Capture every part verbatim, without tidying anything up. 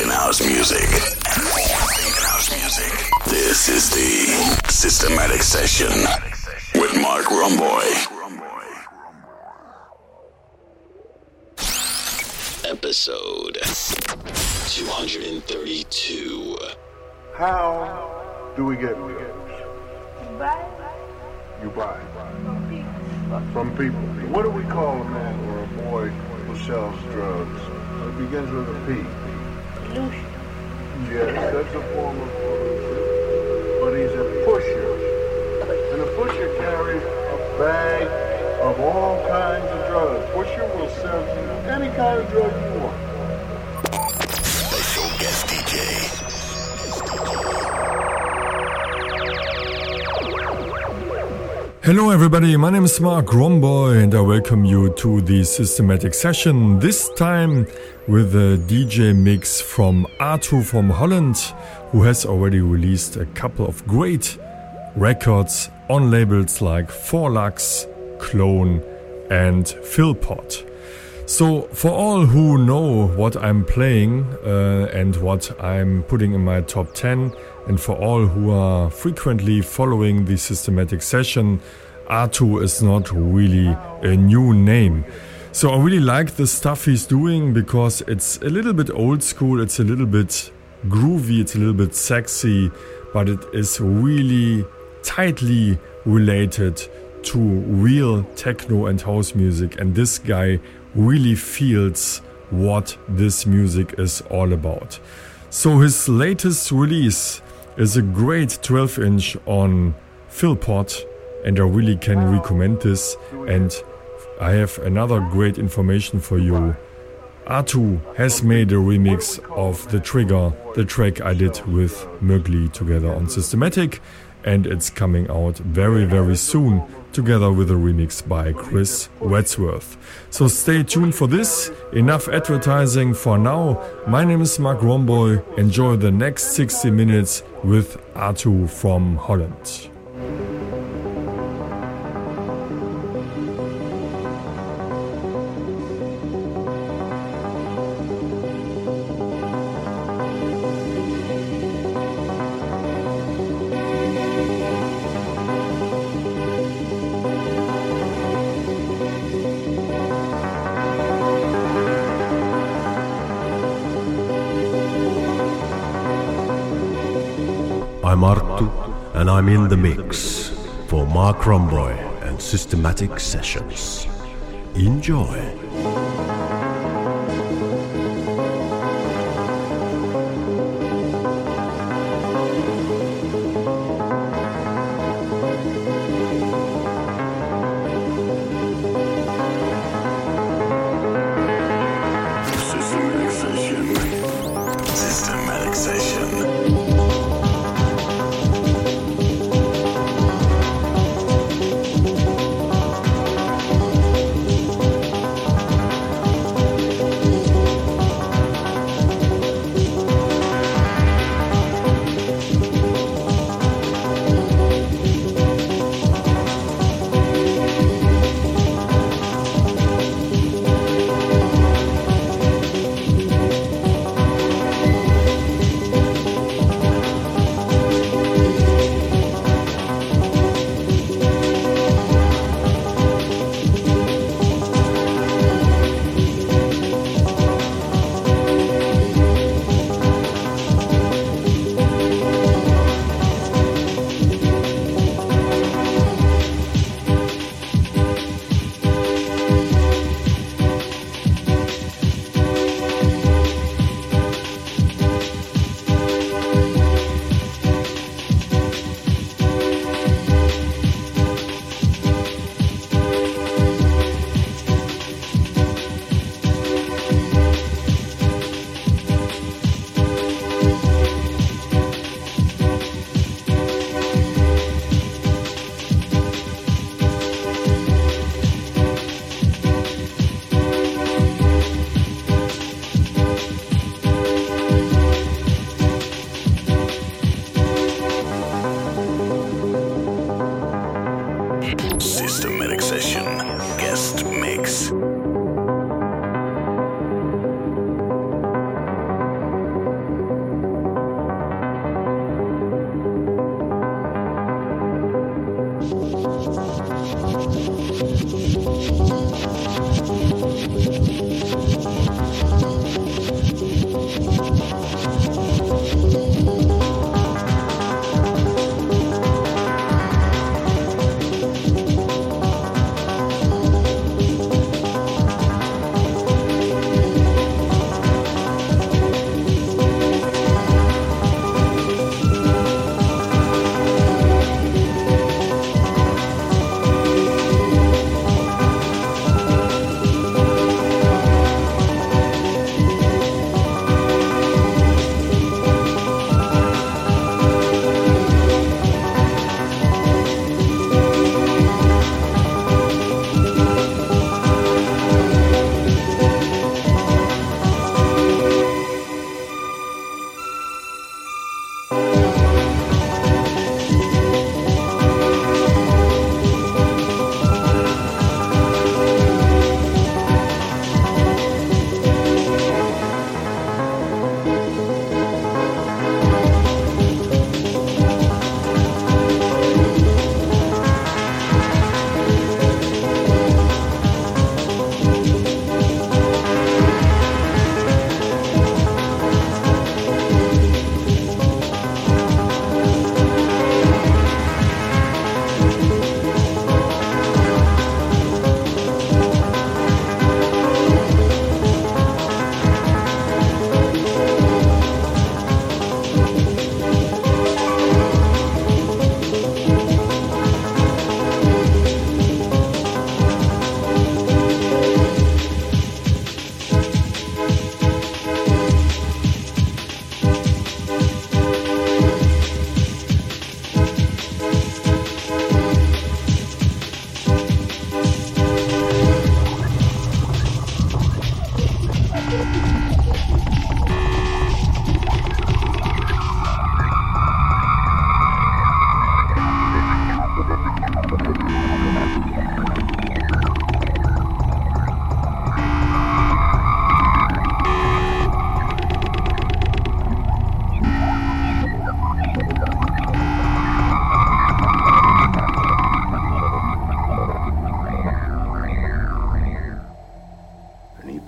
thinking house music. Thinking house music. This is the Systematic Session with Mark Romboy. Episode two hundred thirty-two. How do we get drugs? You buy. You buy. From people. From people. What do we call a man or a boy who sells drugs? It begins with a P. Illusion. Yes, that's a form of pollution. But he's a pusher. And a pusher carries a bag of all kinds of drugs. Pusher will sell you any kind of drug you want. Special guest D J. Hello everybody, my name is Mark Romboy and I welcome you to the Systematic Session, this time with a D J mix from Artu from Holland, who has already released a couple of great records on labels like four Lux, Clone and Philpot. So for all who know what I'm playing uh, and what I'm putting in my top ten, and for all who are frequently following the Systematic Session, Artu is not really a new name. So I really like the stuff he's doing because it's a little bit old school, it's a little bit groovy, it's a little bit sexy, but it is really tightly related to real techno and house music, and this guy really feels what this music is all about. So his latest release is a great twelve inch on Philpot, and I really can recommend this. And I have another great information for you. Artu has made a remix of The Trigger, the track I did with Mowgli together on Systematic, and it's coming out very very soon together with a remix by Chris Wadsworth. So stay tuned for this. Enough advertising for now. My name is Mark Romboy. Enjoy the next sixty minutes with Artu from Holland. I'm Artu, and I'm in the mix for Mark Romboy and Systematic Sessions. Enjoy. Systematic Session. Systematic Session.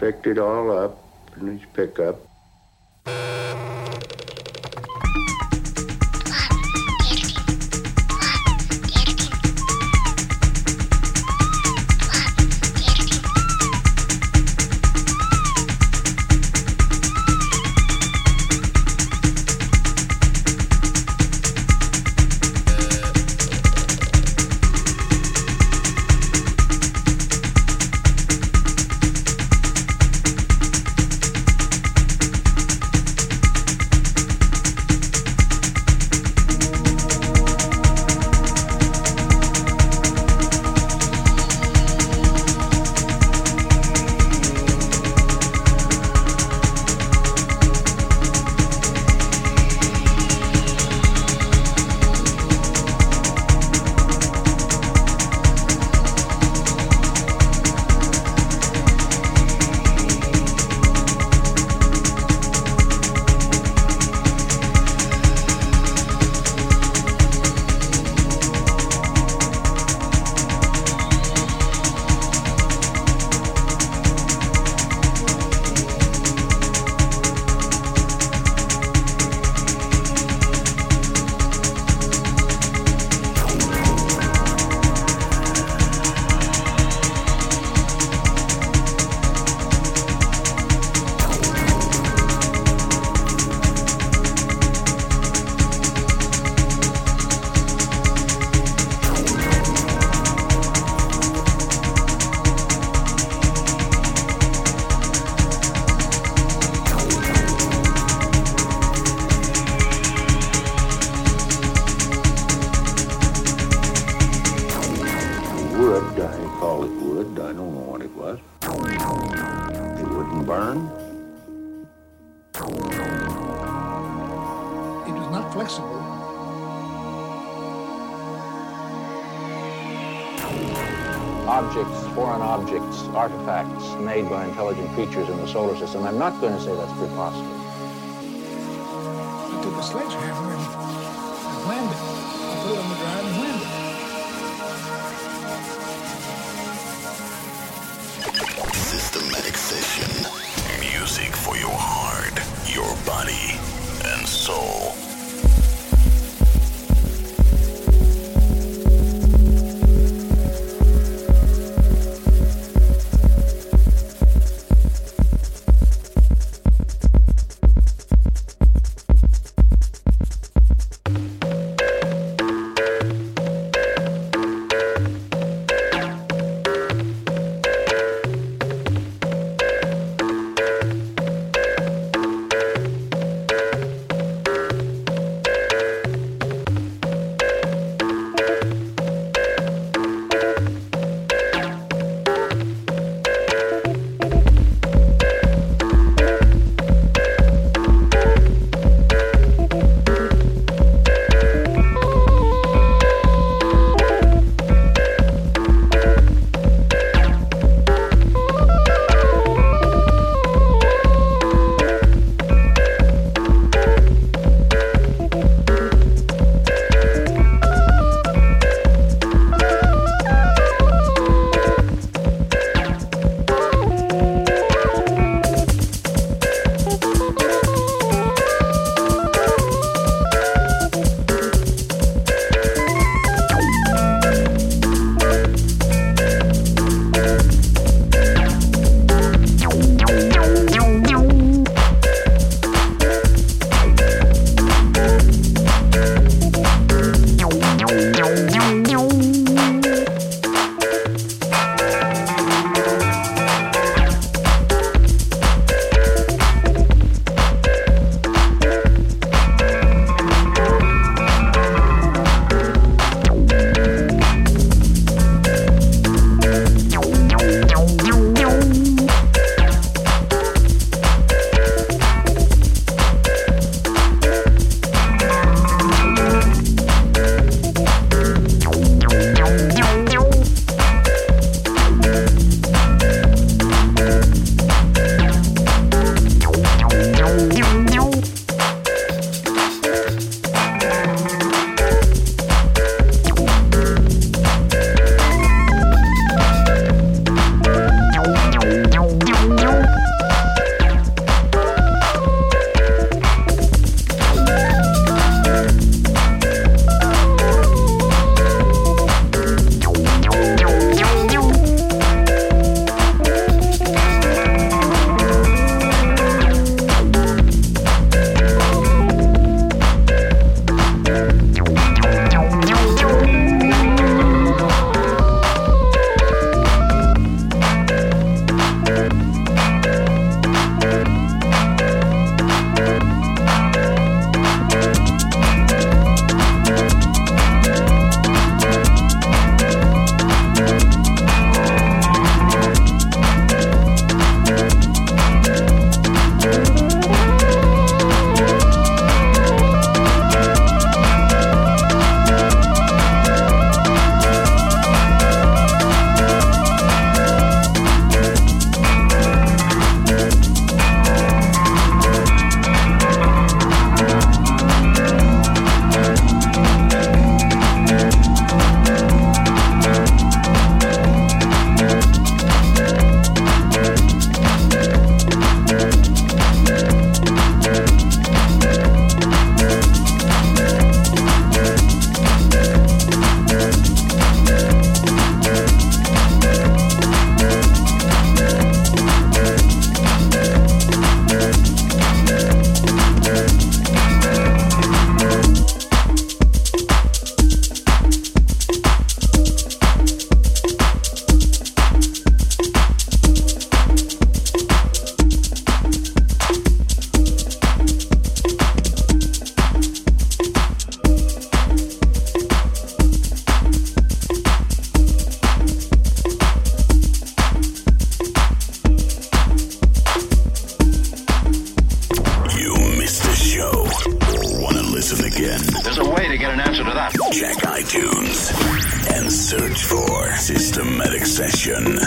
picked it all up in his pickup. Objects, foreign objects, artifacts made by intelligent creatures in the solar system. I'm not going to say that's preposterous. I took a sledgehammer and I whammed it. I put it on the ground and whammed it. Systematic Session. Music for your heart, your body, and soul. Systematic Session.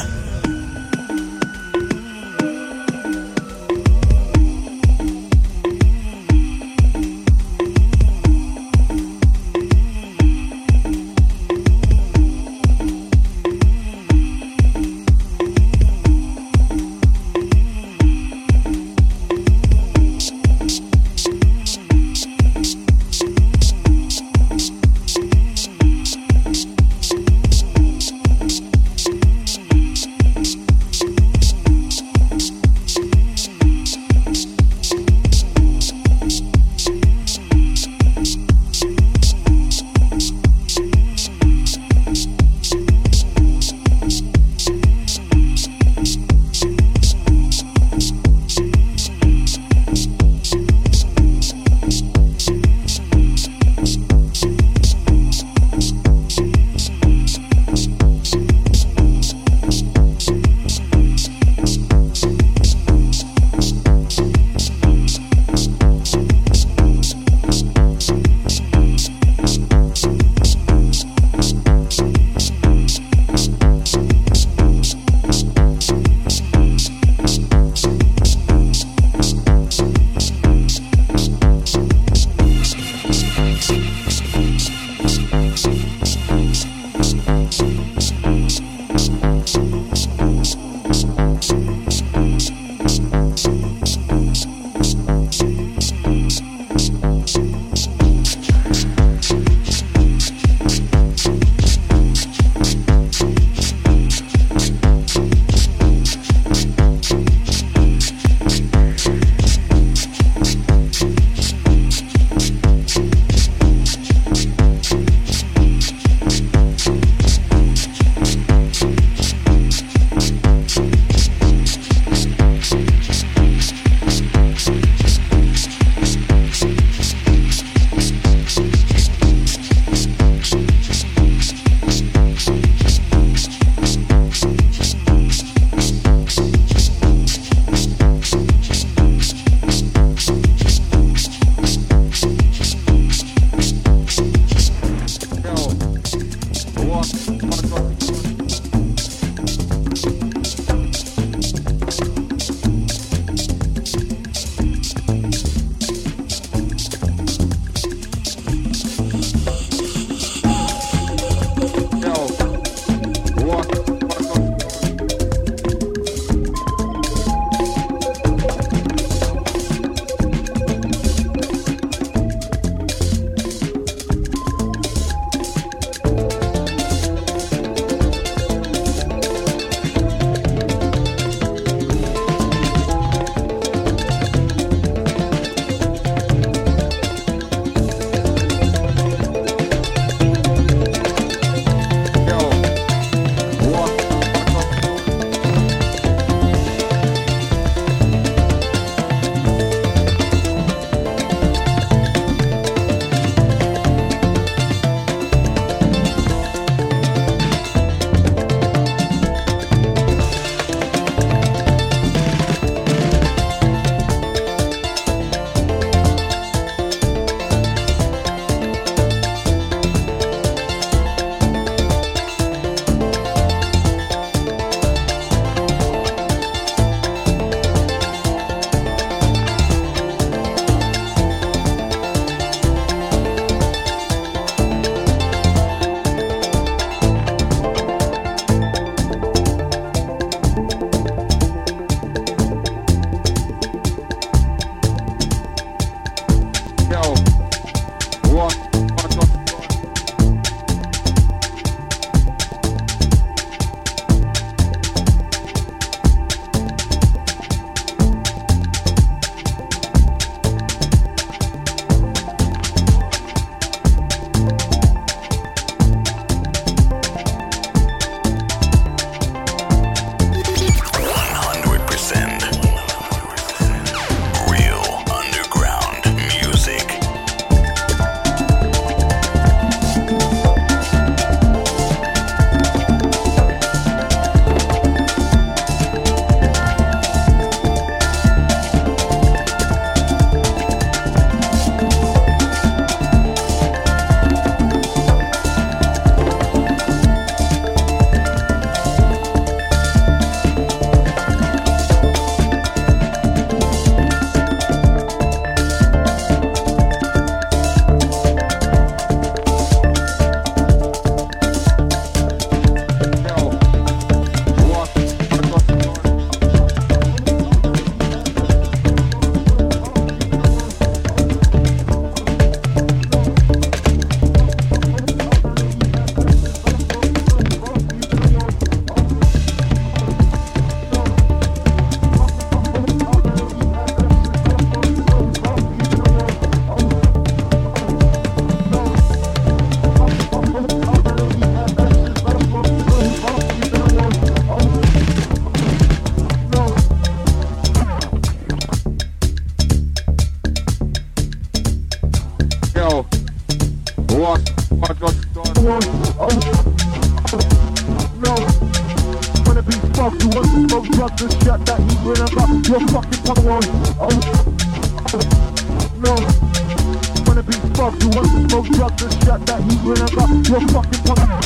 fuck, you want to smoke drugs and shut that heat when I got your fucking tongue on. Oh, no. Wanna be fucked, you want to smoke drugs and shut that heat when I got your fucking tongue on.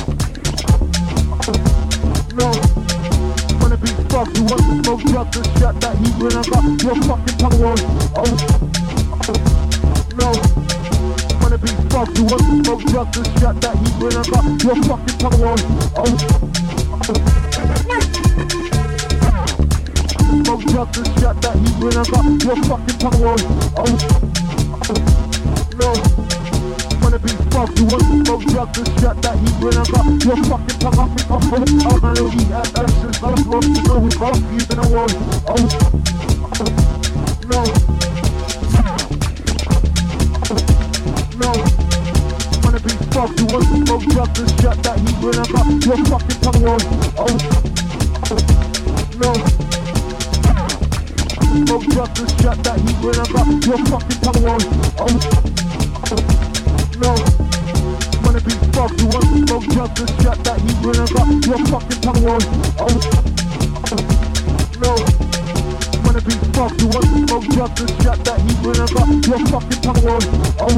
No. Wanna be fucked, you want to smoke drugs and shut that heat when I got your fucking tongue on. Oh, no. Wanna be fucked, you want to smoke drugs and shut that heat when I got your fucking tongue on. Oh, smoke drugs and shut that heat when I got your fucking tongue on. Oh, no. Wanna be fucked, you want to smoke drugs and shut that heat when I got your fucking tongue on. Oh, I know he had actions, but I'm supposed to go with both of you in a war. Oh, no. No. Wanna be fucked, you want to smoke drugs and shut that heat when I got your fucking tongue on. Oh, no. Smoke drugs and shut that heat when I got your fucking tongue on. Oh, no. Wanna be fucked, you want to smoke drugs and shut that heat when I got your fucking tongue on. Oh, no. Wanna be fucked, you want to smoke drugs and shut that heat when I got your fucking tongue on. Oh,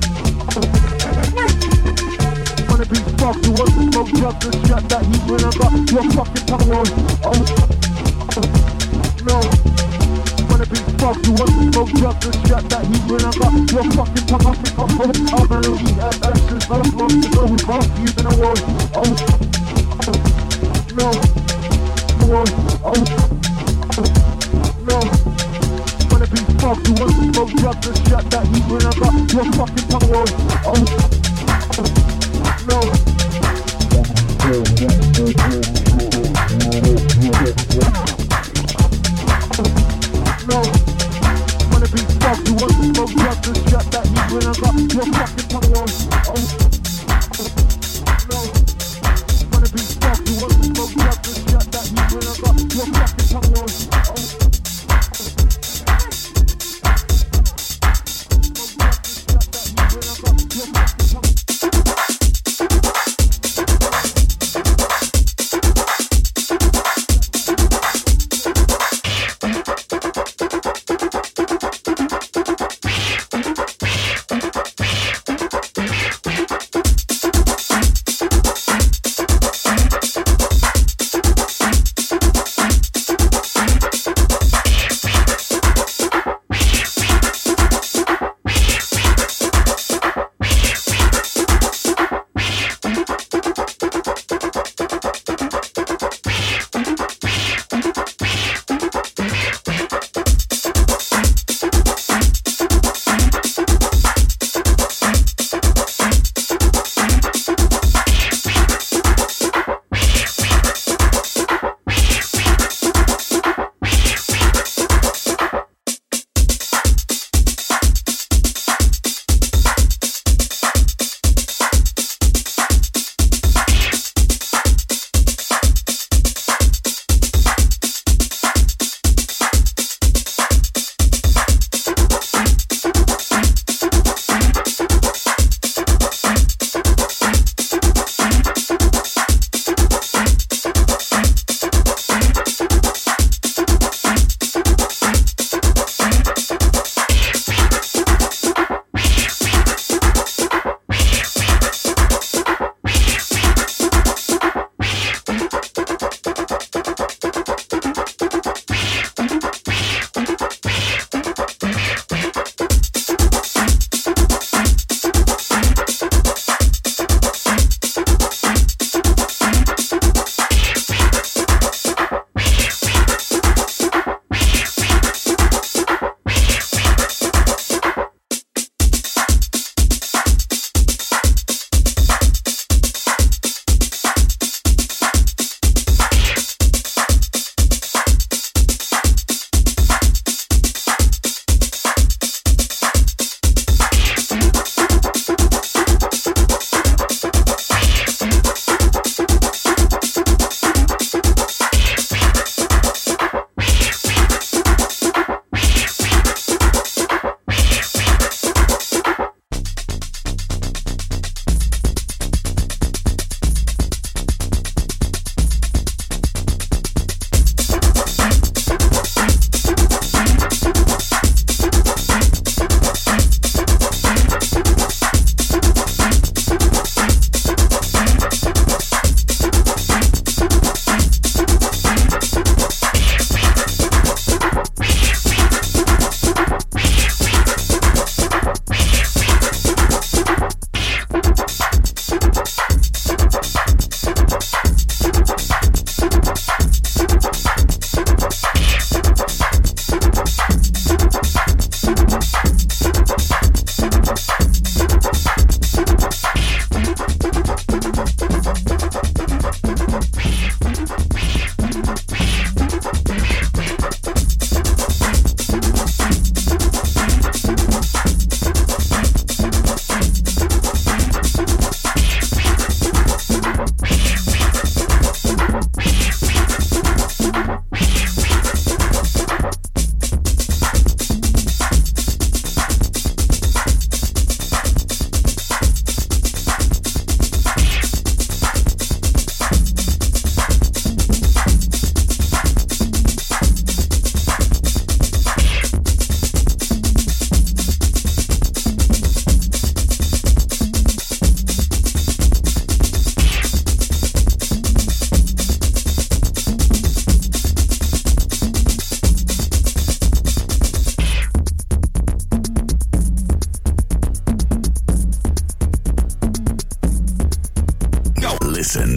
wanna be fucked, you want to smoke drugs and shut that heat when I got your fucking tongue on. Oh, no. Wanna be fucked, you want to smoke drugs and shut that heat when I got your fucking tongue off. Oh, I'm gonna eat at actions, but I'm supposed to go with both of you in a war. Oh, no. War. Oh, no. Wanna be fucked, you want to smoke drugs and shut that heat when I got your fucking tongue on. Oh, no. No. Wanna be fucked, you want to smoke drugs and shut that heat when I got your fucking tongue on. Oh, no. Wanna be fucked, you want to smoke drugs and shut that heat when I got your fucking tongue on. Oh,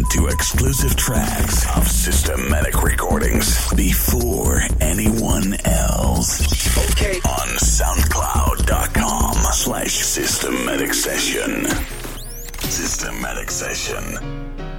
to exclusive tracks of Systematic recordings before anyone else. Okay. On soundcloud.com slash systematic session. Systematic Session.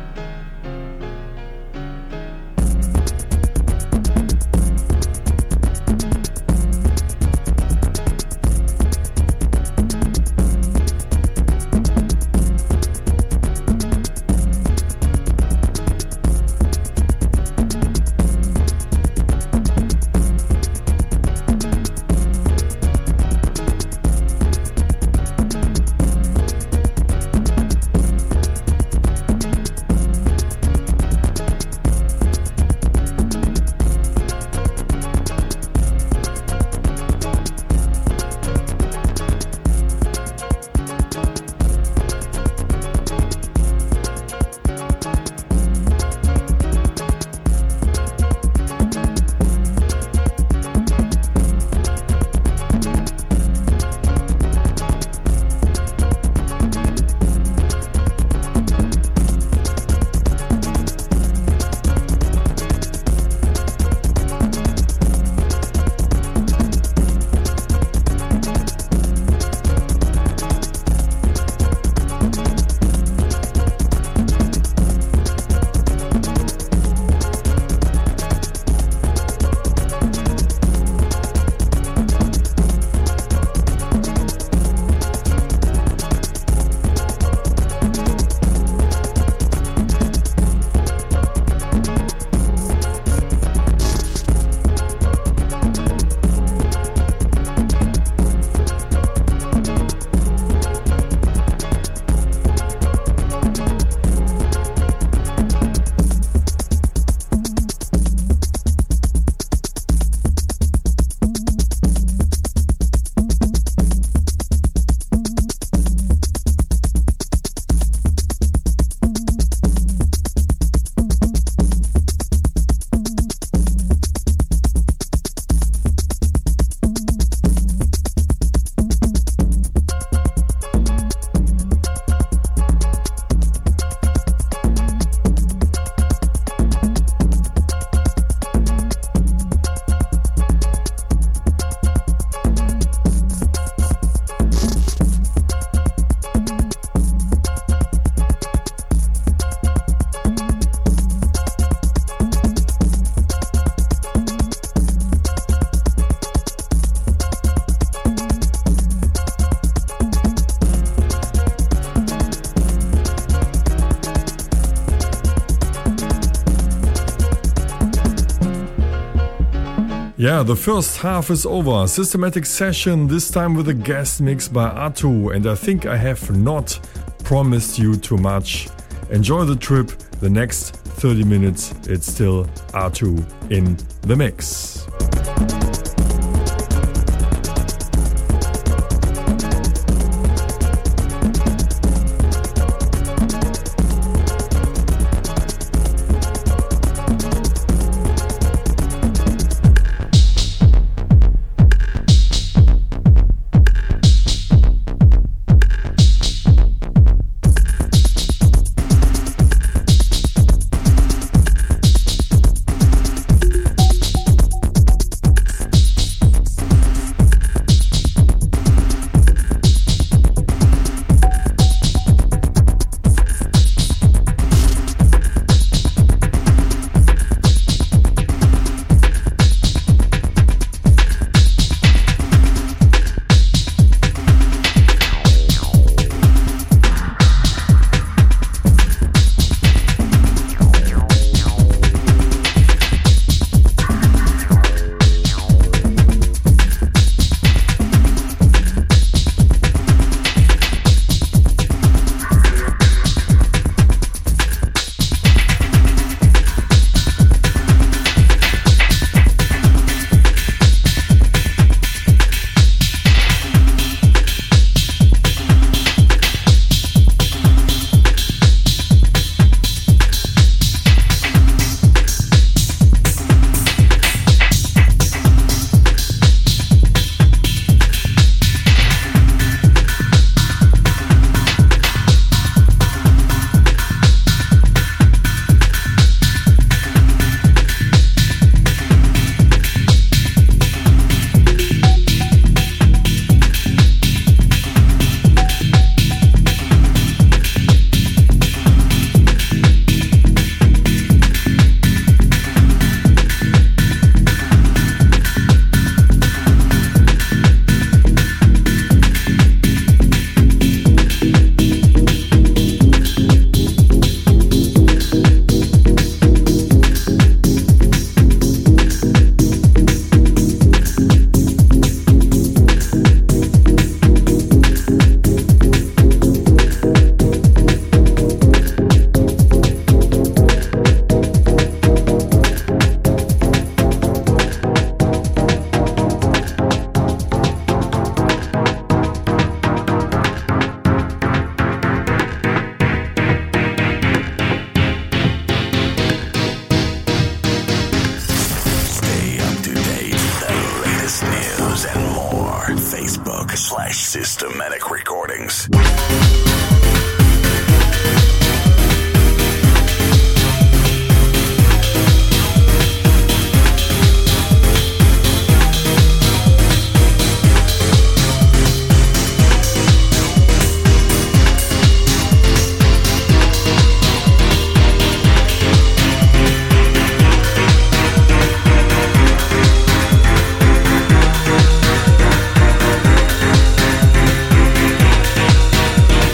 Yeah, the first half is over. Systematic Session, this time with a guest mix by Atu, and I think I have not promised you too much. Enjoy the trip. The next thirty minutes, it's still Atu in the mix. by Systematic Recordings. We'll be right back.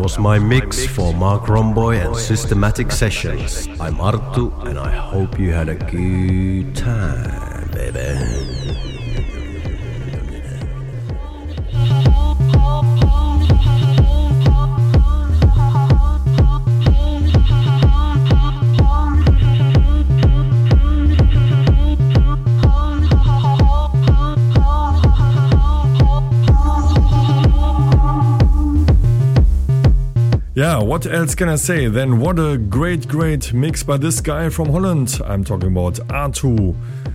was my mix for Mark Romboy and Systematic Sessions. I'm Arttu, and I hope you had a good time, baby. Yeah, what else can I say? Then what a great, great mix by this guy from Holland. I'm talking about Arttu,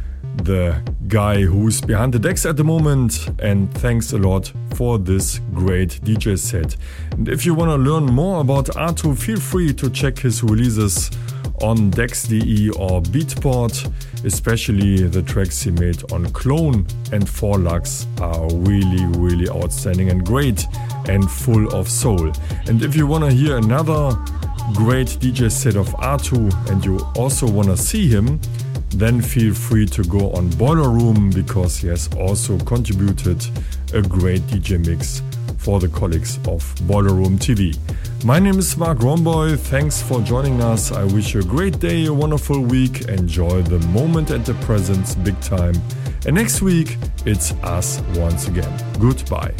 the guy who's behind the decks at the moment. And thanks a lot for this great D J set. And if you want to learn more about Arttu, feel free to check his releases on Dex dot D E or Beatport. Especially the tracks he made on Clone and four Lux are really, really outstanding and great and full of soul. And if you want to hear another great D J set of Arttu and you also want to see him, then feel free to go on Boiler Room, because he has also contributed a great D J mix for the colleagues of Boiler Room T V. My name is Mark Romboy. Thanks for joining us. I wish you a great day, a wonderful week. Enjoy the moment and the presence big time. And next week, it's us once again. Goodbye.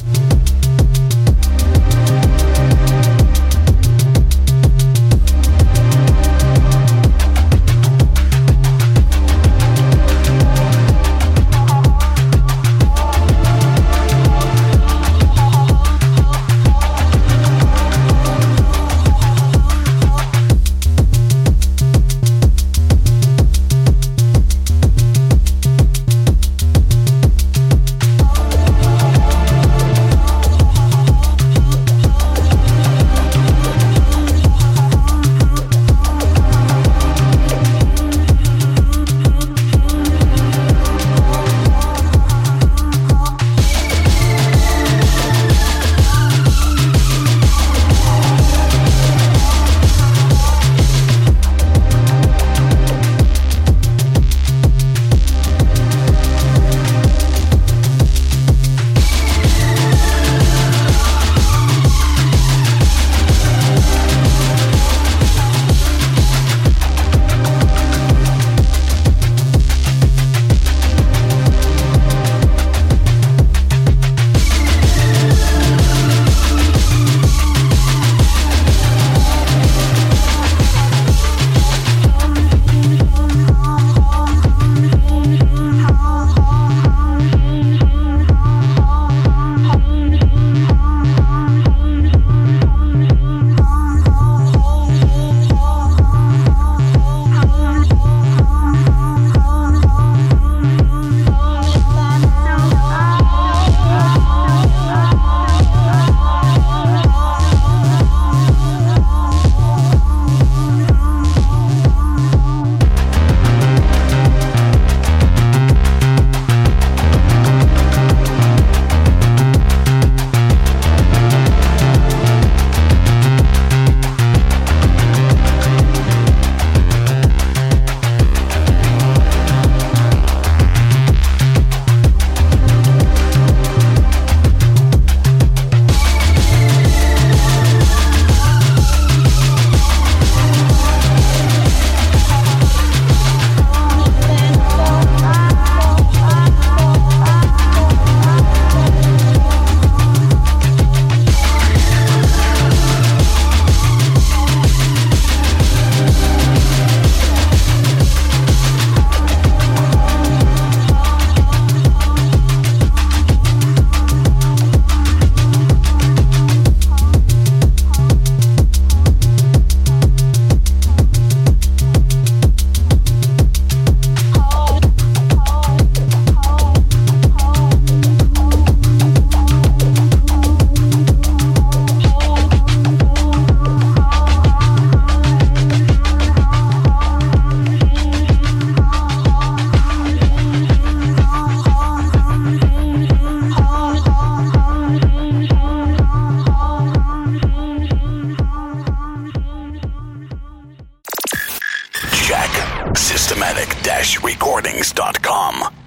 systematic dash recordings dot com